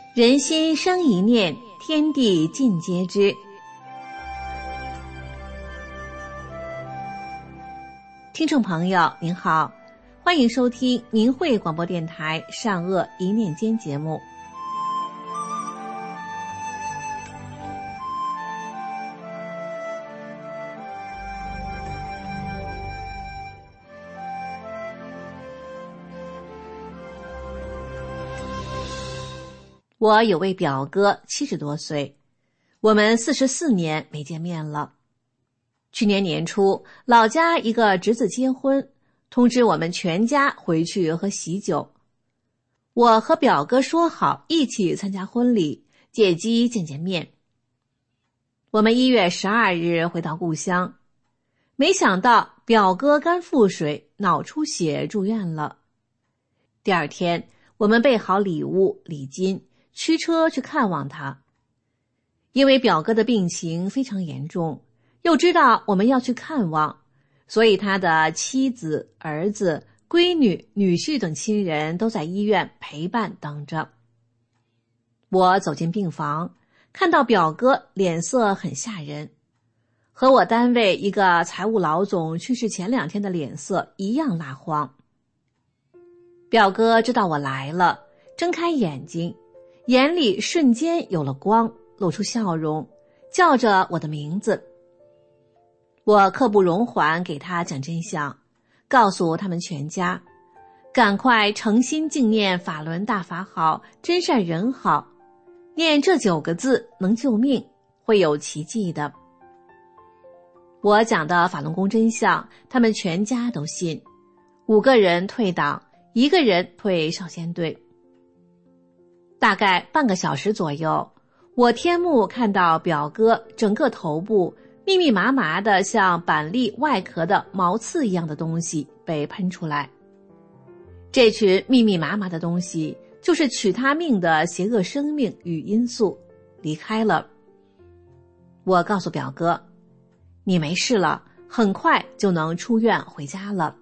人心生一念，天地尽皆知。听众朋友您好，欢迎收听明慧广播电台善恶一念间节目。我有位表哥70多岁，我们44年没见面了。去年年初，老家一个侄子结婚，通知我们全家回去喝喜酒。我和表哥说好一起参加婚礼，借机见见面。我们1月12日回到故乡，没想到表哥肝腹水，脑出血住院了。第二天，我们备好礼物礼金，驱车去看望他。因为表哥的病情非常严重，又知道我们要去看望，所以他的妻子、儿子、闺女、女婿等亲人都在医院陪伴等着。我走进病房，看到表哥脸色很吓人，和我单位一个财务老总去世前2天的脸色一样蜡黄。表哥知道我来了，睁开眼睛，眼里瞬间有了光，露出笑容，叫着我的名字。我刻不容缓给他讲真相，告诉他们全家，赶快诚心敬念法轮大法好，真善人好，念这9个字能救命，会有奇迹的。我讲的法轮功真相，他们全家都信，5个人退党，1个人退少先队。大概半个小时左右，我天目看到表哥整个头部密密麻麻的像板栗外壳的毛刺一样的东西被喷出来。这群密密麻麻的东西就是取他命的邪恶生命与因素，离开了。我告诉表哥，你没事了，很快就能出院回家了。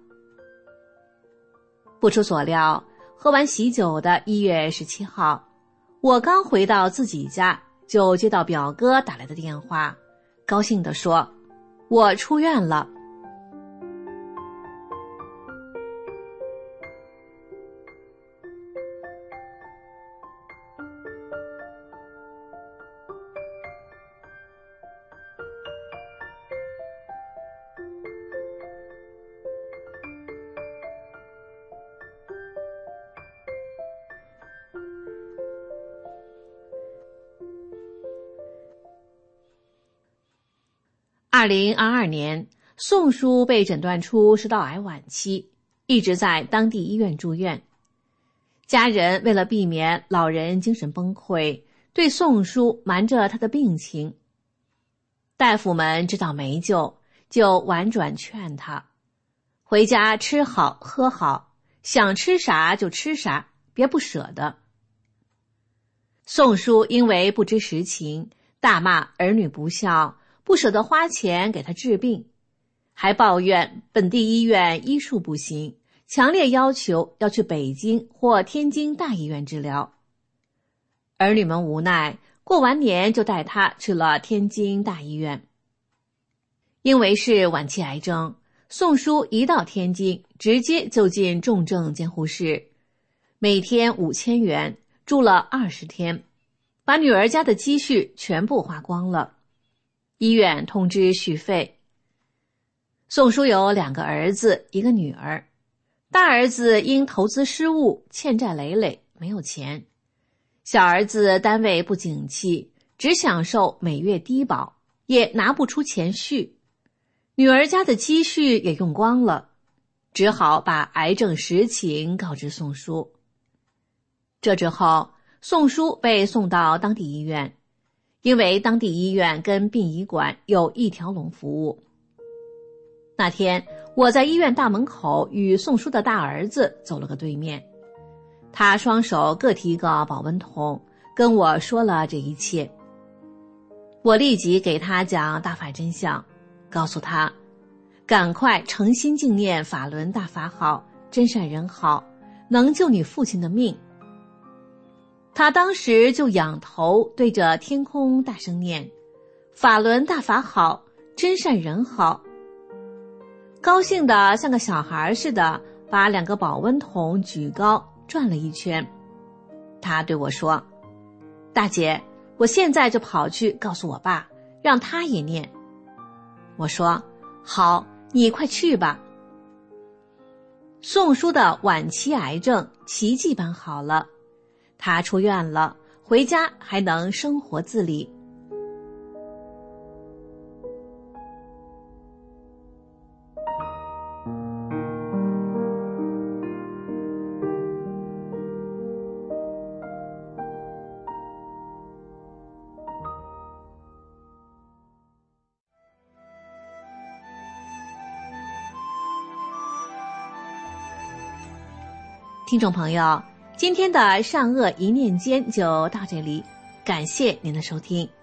不出所料，喝完喜酒的1月17号，我刚回到自己家，就接到表哥打来的电话，高兴地说，我出院了。2022年，宋叔被诊断出食道癌晚期，一直在当地医院住院。家人为了避免老人精神崩溃，对宋叔瞒着他的病情。大夫们知道没救，就婉转劝他回家吃好喝好，想吃啥就吃啥，别不舍得。宋叔因为不知实情，大骂儿女不孝，不舍得花钱给他治病，还抱怨本地医院医术不行，强烈要求要去北京或天津大医院治疗。儿女们无奈，过完年就带他去了天津大医院。因为是晚期癌症，宋叔一到天津直接就进重症监护室，每天5000元，住了20天，把女儿家的积蓄全部花光了。医院通知续费。宋叔有2个儿子1个女儿，大儿子因投资失误欠债累累，没有钱，小儿子单位不景气，只享受每月低保，也拿不出钱续，女儿家的积蓄也用光了，只好把癌症实情告知宋叔。这之后，宋叔被送到当地医院，因为当地医院跟殡仪馆有一条龙服务。那天我在医院大门口与宋叔的大儿子走了个对面，他双手各提一个保温桶，跟我说了这一切。我立即给他讲大法真相，告诉他赶快诚心敬念法轮大法好，真善人好，能救你父亲的命。 他当时就仰头对着天空大声念：法轮大法好，真善人好。高兴得像个小孩似的，把2个保温桶举高转了一圈。他对我说：大姐，我现在就跑去告诉我爸，让他也念。我说：好，你快去吧。宋叔的晚期癌症奇迹般好了，他出院了，回家还能生活自理。听众朋友，今天的善恶一念间就到这里，感谢您的收听。